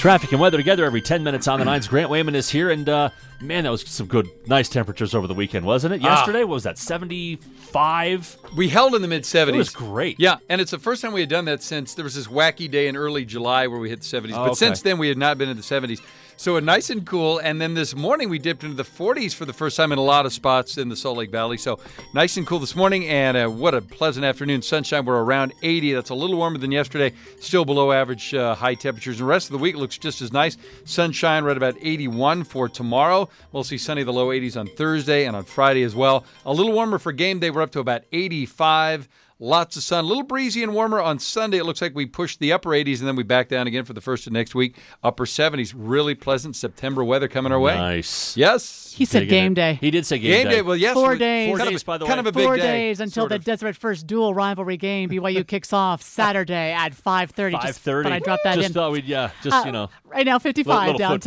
Traffic and weather together every 10 minutes on the nines. Grant Wayman is here, and man, that was some good, nice temperatures over the weekend, wasn't it? Yesterday, what was that, 75? We held in the mid-70s. It was great. Yeah, and it's the first time we had done that since there was this wacky day in early July where we hit the 70s. But since then, we had not been in the 70s. So nice and cool. And then this morning, we dipped into the 40s for the first time in a lot of spots in the Salt Lake Valley. So nice and cool this morning. And what a pleasant afternoon. Sunshine, we're around 80. That's a little warmer than yesterday. Still below average high temperatures. And the rest of the week looks just as nice. Sunshine right about 81 for tomorrow. We'll see sunny, the low 80s on Thursday and on Friday as well. A little warmer for game day. We're up to about 85. Lots of sun. A little breezy and warmer on Sunday. It looks like we pushed the upper 80s, and then we back down again for the first of next week. Upper 70s. Really pleasant September weather coming our way. Nice. Yes. He said game day. He did say game day. Well, yes. 4 days. 4 days, by the way. Kind of a big 4 day. days until the Deseret First dual rivalry game. BYU kicks off Saturday at 5:30. 5:30. But I dropped that just in. thought we'd, Right now, 55 little downtown.